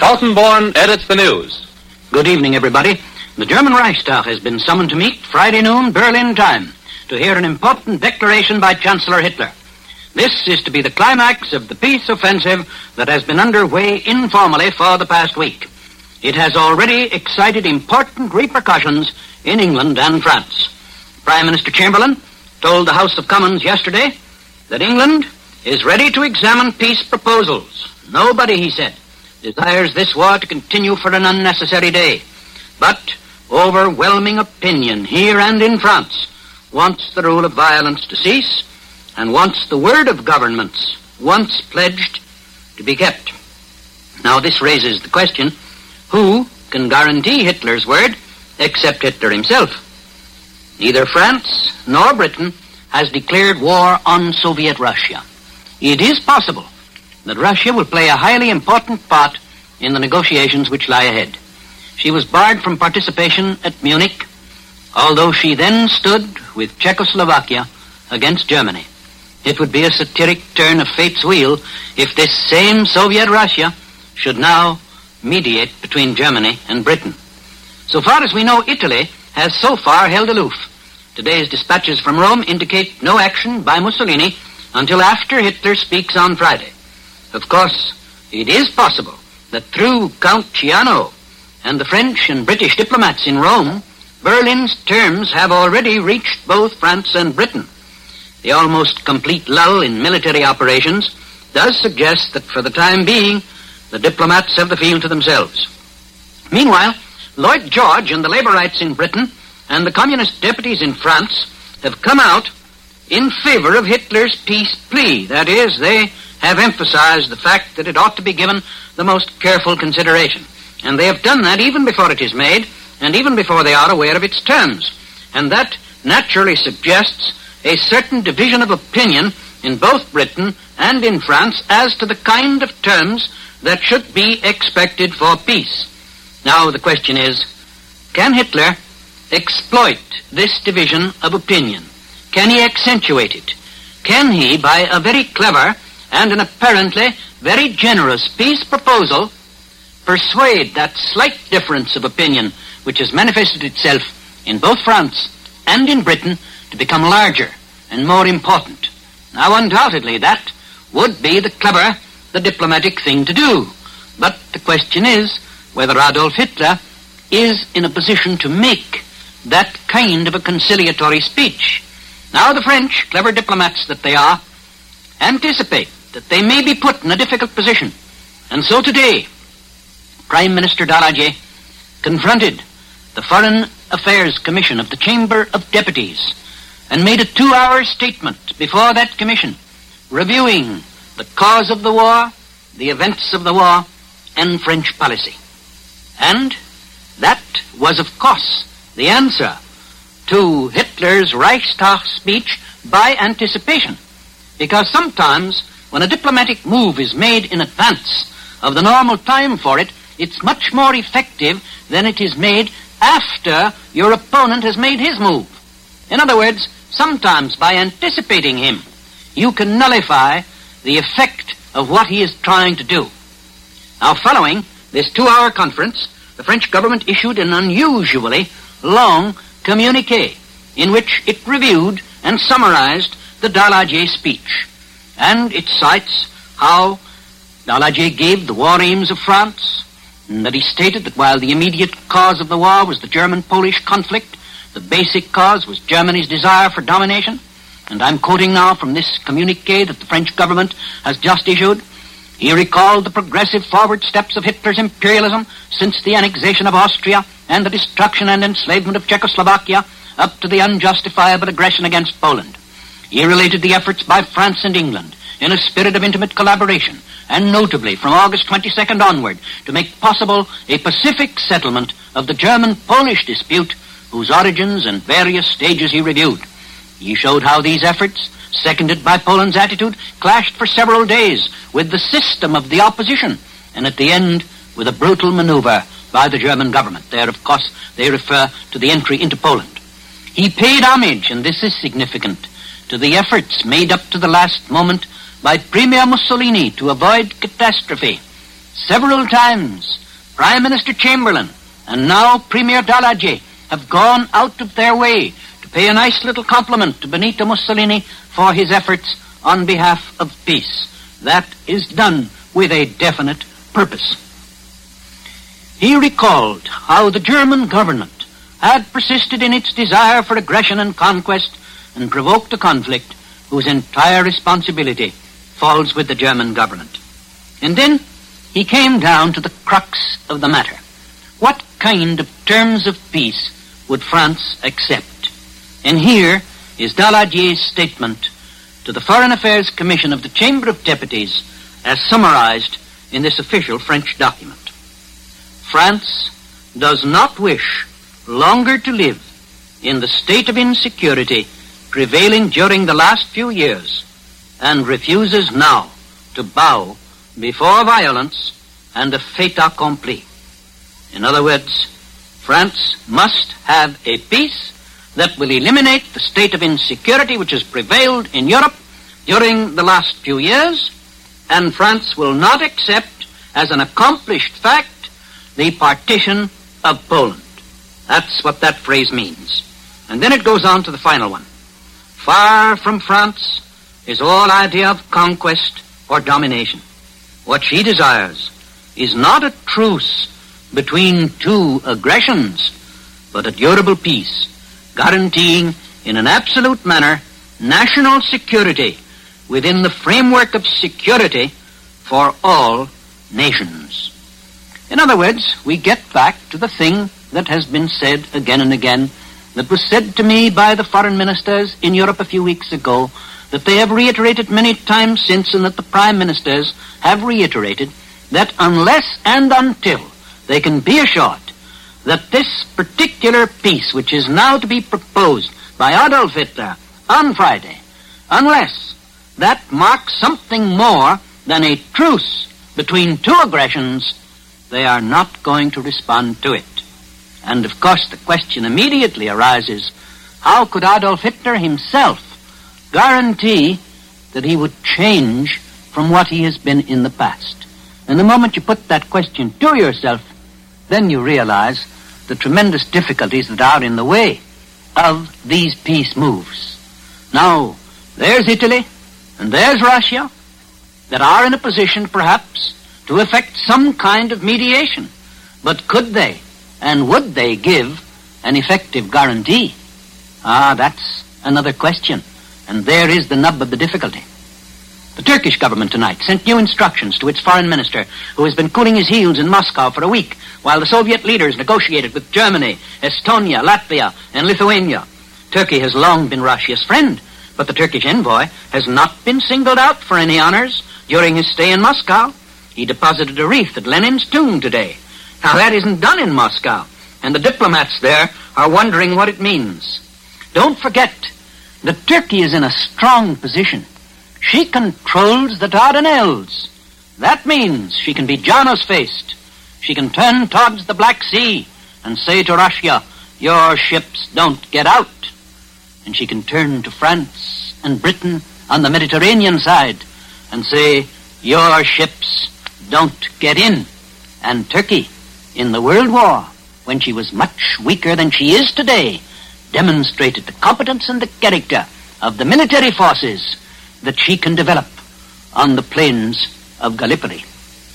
Kaltenborn edits the news. Good evening, everybody. The German Reichstag has been summoned to meet Friday noon, Berlin time, to hear an important declaration by Chancellor Hitler. This is to be the climax of the peace offensive that has been underway informally for the past week. It has already excited important repercussions in England and France. Prime Minister Chamberlain told the House of Commons yesterday that England is ready to examine peace proposals. Nobody, he said, desires this war to continue for an unnecessary day. But overwhelming opinion here and in France wants the rule of violence to cease and wants the word of governments, once pledged, to be kept. Now this raises the question, who can guarantee Hitler's word except Hitler himself? Neither France nor Britain has declared war on Soviet Russia. It is possible that Russia will play a highly important part in the negotiations which lie ahead. She was barred from participation at Munich, although she then stood with Czechoslovakia against Germany. It would be a satiric turn of fate's wheel if this same Soviet Russia should now mediate between Germany and Britain. So far as we know, Italy has so far held aloof. Today's dispatches from Rome indicate no action by Mussolini until after Hitler speaks on Friday. Of course, it is possible that through Count Ciano and the French and British diplomats in Rome, Berlin's terms have already reached both France and Britain. The almost complete lull in military operations does suggest that for the time being, the diplomats have the field to themselves. Meanwhile, Lloyd George and the Labourites in Britain and the Communist deputies in France have come out in favor of Hitler's peace plea. That is, they have emphasized the fact that it ought to be given the most careful consideration. And they have done that even before it is made and even before they are aware of its terms. And that naturally suggests a certain division of opinion in both Britain and in France as to the kind of terms that should be expected for peace. Now the question is, can Hitler exploit this division of opinion? Can he accentuate it? Can he, by a very clever and an apparently very generous peace proposal, persuade that slight difference of opinion which has manifested itself in both France and in Britain to become larger and more important? Now, undoubtedly, that would be the clever, the diplomatic thing to do. But the question is whether Adolf Hitler is in a position to make that kind of a conciliatory speech. Now, the French, clever diplomats that they are, anticipate that they may be put in a difficult position. And so today, Prime Minister Daladier confronted the Foreign Affairs Commission of the Chamber of Deputies and made a 2-hour statement before that commission, reviewing the cause of the war, the events of the war, and French policy. And that was, of course, the answer to Hitler's Reichstag speech by anticipation. Because sometimes when a diplomatic move is made in advance of the normal time for it, it's much more effective than it is made after your opponent has made his move. In other words, sometimes by anticipating him, you can nullify the effect of what he is trying to do. Now, following this 2-hour conference, the French government issued an unusually long communiqué in which it reviewed and summarized the Daladier speech. And it cites how Daladier gave the war aims of France, and that he stated that while the immediate cause of the war was the German-Polish conflict, the basic cause was Germany's desire for domination. And I'm quoting now from this communiqué that the French government has just issued. He recalled the progressive forward steps of Hitler's imperialism since the annexation of Austria and the destruction and enslavement of Czechoslovakia up to the unjustifiable aggression against Poland. He related the efforts by France and England in a spirit of intimate collaboration, and notably from August 22nd onward, to make possible a pacific settlement of the German-Polish dispute, whose origins and various stages he reviewed. He showed how these efforts, seconded by Poland's attitude, clashed for several days with the system of the opposition, and at the end with a brutal maneuver by the German government. There, of course, they refer to the entry into Poland. He paid homage, and this is significant, to the efforts made up to the last moment by Premier Mussolini to avoid catastrophe. Several times, Prime Minister Chamberlain and now Premier Daladier have gone out of their way to pay a nice little compliment to Benito Mussolini for his efforts on behalf of peace. That is done with a definite purpose. He recalled how the German government had persisted in its desire for aggression and conquest and provoked a conflict whose entire responsibility falls with the German government. And then he came down to the crux of the matter. What kind of terms of peace would France accept? And here is Daladier's statement to the Foreign Affairs Commission of the Chamber of Deputies as summarized in this official French document. France does not wish longer to live in the state of insecurity prevailing during the last few years and refuses now to bow before violence and a fait accompli. In other words, France must have a peace that will eliminate the state of insecurity which has prevailed in Europe during the last few years, and France will not accept as an accomplished fact the partition of Poland. That's what that phrase means. And then it goes on to the final one. Far from France is all idea of conquest or domination. What she desires is not a truce between two aggressions, but a durable peace, guaranteeing in an absolute manner national security within the framework of security for all nations. In other words, we get back to the thing that has been said again and again, that was said to me by the foreign ministers in Europe a few weeks ago, that they have reiterated many times since, and that the prime ministers have reiterated, that unless and until they can be assured that this particular peace, which is now to be proposed by Adolf Hitler on Friday, unless that marks something more than a truce between two aggressions, they are not going to respond to it. And of course the question immediately arises, how could Adolf Hitler himself guarantee that he would change from what he has been in the past? And the moment you put that question to yourself, then you realize the tremendous difficulties that are in the way of these peace moves. Now, there's Italy and there's Russia that are in a position perhaps to effect some kind of mediation. But could they and would they give an effective guarantee? That's another question. And there is the nub of the difficulty. The Turkish government tonight sent new instructions to its foreign minister, who has been cooling his heels in Moscow for a week, while the Soviet leaders negotiated with Germany, Estonia, Latvia, and Lithuania. Turkey has long been Russia's friend, but the Turkish envoy has not been singled out for any honors during his stay in Moscow. He deposited a wreath at Lenin's tomb today. Now, that isn't done in Moscow, and the diplomats there are wondering what it means. Don't forget that Turkey is in a strong position. She controls the Dardanelles. That means she can be Janus-faced. She can turn towards the Black Sea and say to Russia, your ships don't get out. And she can turn to France and Britain on the Mediterranean side and say, your ships don't get in. And Turkey, in the World War, when she was much weaker than she is today, demonstrated the competence and the character of the military forces that she can develop on the plains of Gallipoli.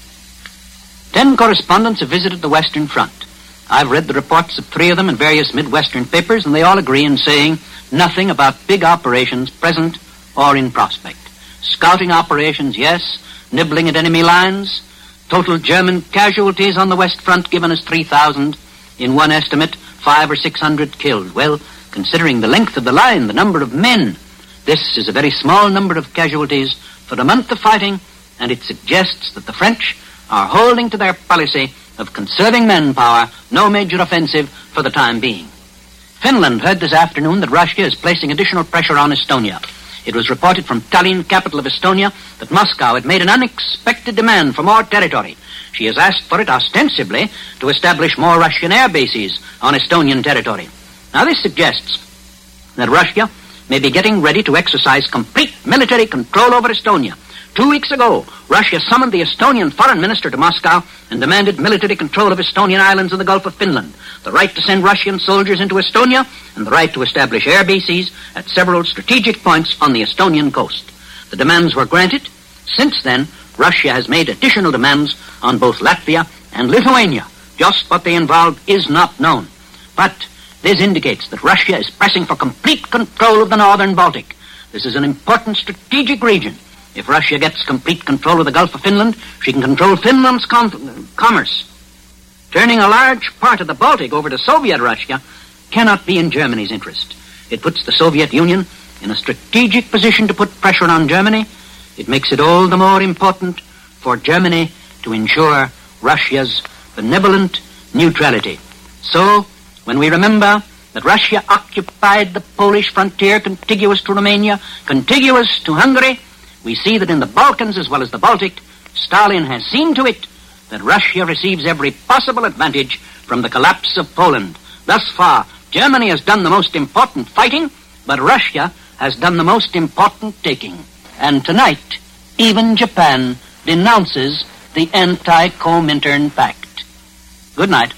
10 correspondents have visited the Western Front. I've read the reports of 3 of them in various Midwestern papers, and they all agree in saying nothing about big operations present or in prospect. Scouting operations, yes. Nibbling at enemy lines. Total German casualties on the West Front given as 3,000. In one estimate, 500 or 600 killed. Well, considering the length of the line, the number of men, this is a very small number of casualties for a month of fighting, and it suggests that the French are holding to their policy of conserving manpower, no major offensive for the time being. Finland heard this afternoon that Russia is placing additional pressure on Estonia. It was reported from Tallinn, capital of Estonia, that Moscow had made an unexpected demand for more territory. She has asked for it ostensibly to establish more Russian air bases on Estonian territory. Now this suggests that Russia may be getting ready to exercise complete military control over Estonia, 2 weeks ago, Russia summoned the Estonian foreign minister to Moscow and demanded military control of Estonian islands in the Gulf of Finland, the right to send Russian soldiers into Estonia, and the right to establish air bases at several strategic points on the Estonian coast. The demands were granted. Since then, Russia has made additional demands on both Latvia and Lithuania. Just what they involve is not known. But this indicates that Russia is pressing for complete control of the northern Baltic. This is an important strategic region. If Russia gets complete control of the Gulf of Finland, she can control Finland's commerce. Turning a large part of the Baltic over to Soviet Russia cannot be in Germany's interest. It puts the Soviet Union in a strategic position to put pressure on Germany. It makes it all the more important for Germany to ensure Russia's benevolent neutrality. So, when we remember that Russia occupied the Polish frontier contiguous to Romania, contiguous to Hungary, we see that in the Balkans as well as the Baltic, Stalin has seen to it that Russia receives every possible advantage from the collapse of Poland. Thus far, Germany has done the most important fighting, but Russia has done the most important taking. And tonight, even Japan denounces the anti-Comintern Pact. Good night.